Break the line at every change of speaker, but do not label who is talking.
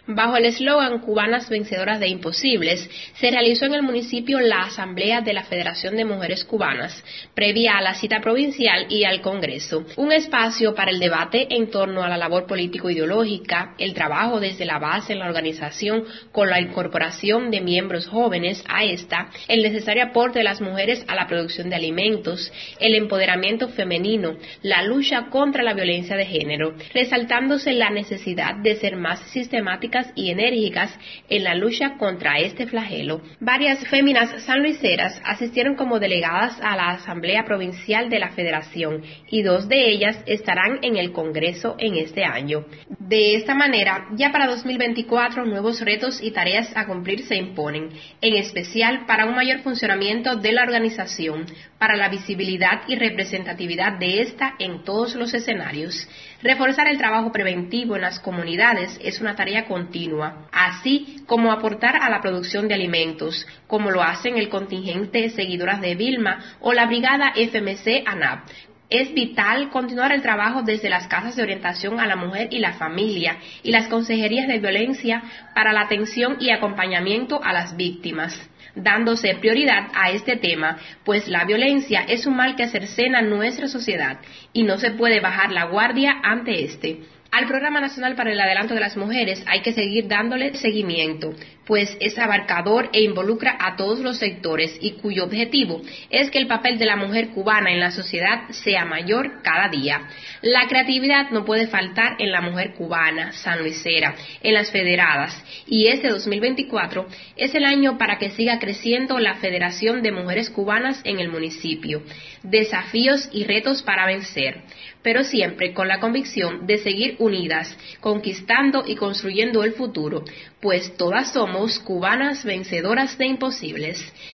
Bajo el eslogan Cubanas Vencedoras de Imposibles, se realizó en el municipio la Asamblea de la Federación de Mujeres Cubanas, previa a la cita provincial y al Congreso, un espacio para el debate en torno a la labor político-ideológica, el trabajo desde la base en la organización con la incorporación de miembros jóvenes a esta, el necesario aporte de las mujeres a la producción de alimentos, el empoderamiento femenino, la lucha contra la violencia de género, resaltándose la necesidad de ser más sistemáticas y enérgicas en la lucha contra este flagelo. Varias féminas sanluiseras asistieron como delegadas a la Asamblea Provincial de la Federación y 2 de ellas estarán en el Congreso en este año. De esta manera, ya para 2024 nuevos retos y tareas a cumplir se imponen, en especial para un mayor funcionamiento de la organización, para la visibilidad y representatividad de esta en todos los escenarios. Reforzar el trabajo preventivo en las comunidades es una tarea continua, así como aportar a la producción de alimentos, como lo hacen el contingente Seguidoras de Vilma o la brigada FMC ANAP. Es vital continuar el trabajo desde las casas de orientación a la mujer y la familia y las consejerías de violencia para la atención y acompañamiento a las víctimas, dándose prioridad a este tema, pues la violencia es un mal que cercena nuestra sociedad y no se puede bajar la guardia ante este. Al Programa Nacional para el Adelanto de las Mujeres hay que seguir dándole seguimiento, pues es abarcador e involucra a todos los sectores y cuyo objetivo es que el papel de la mujer cubana en la sociedad sea mayor cada día. La creatividad no puede faltar en la mujer cubana, sanluisera, en las federadas, y este 2024 es el año para que siga creciendo la Federación de Mujeres Cubanas en el municipio. Desafíos y retos para vencer, pero siempre con la convicción de seguir unidas, conquistando y construyendo el futuro, pues todas somos cubanas vencedoras de imposibles.